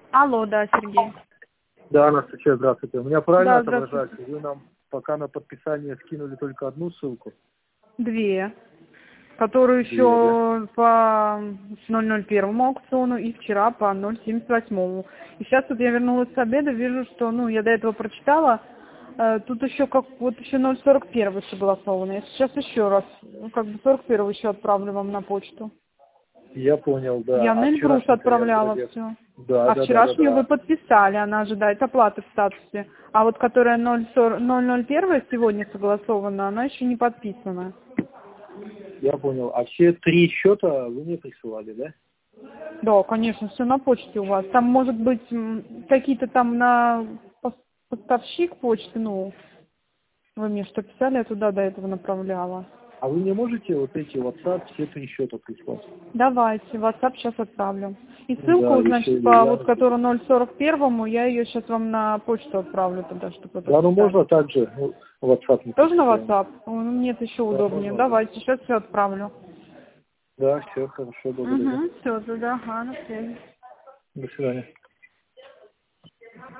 Алло, да, Сергей. Да, Анастасия, здравствуйте. У меня правильно Да, отображается? здравствуйте. Вы нам пока на подписание скинули только одну ссылку? Две. Которую Две, да? еще по 001 аукциону и вчера по 078. И сейчас вот я вернулась с обеда, вижу, что, ну, я до этого прочитала, тут еще как, вот еще 041 согласовано. Я сейчас еще раз, ну, как бы 41 еще отправлю вам на почту. Я понял, да. Я в А Эльбрус вчерашний-то я отправляла образец? все. Да, А да, да, да, вчерашнюю вы да. подписали, она ожидает оплаты в статусе. А вот которая 001 сегодня согласована, она еще не подписана. Я понял. А все три счета вы мне присылали, да? Да, конечно, все на почте у вас. Там, может быть, какие-то там на поставщик почты, ну, вы мне что писали, я туда до этого направляла. А вы мне можете вот эти WhatsApp все три счета прислать? Давайте, WhatsApp сейчас отправлю. И Да, ссылку, значит, по я... вот которую 041, я ее сейчас вам на почту отправлю тогда, чтобы вы Да, ну подписали. можно также ну, WhatsApp не Тоже на присылаем. WhatsApp? Мне это еще Да, удобнее. можно, да. Давайте, сейчас все отправлю. Да, все, хорошо, благодарю. Угу, все, тогда, ага, на связи. До свидания.